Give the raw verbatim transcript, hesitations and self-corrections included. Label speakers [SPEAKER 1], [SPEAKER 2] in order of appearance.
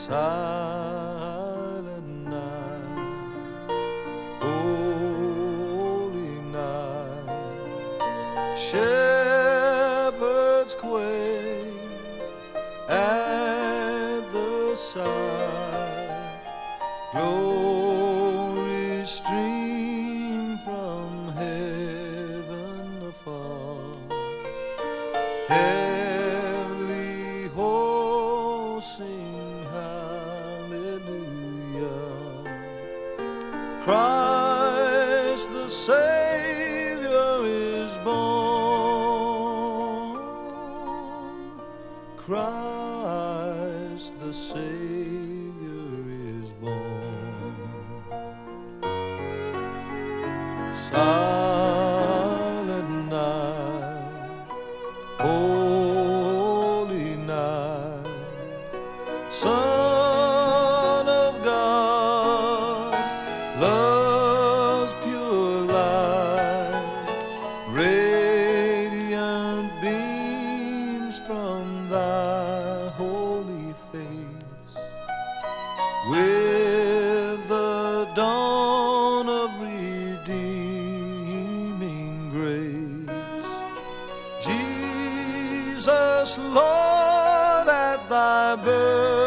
[SPEAKER 1] Silent night, holy night, shepherds quake at the sight, glory stream from heaven afar, heavenly hosts sing hallelujah. Christ the Savior is born. Christ the Savior is born. Silent night, holy night, Son of God, love's pure light, radiant beams from thy holy face, with the dawn of redeeming grace. Jesus, Lord, at thy birth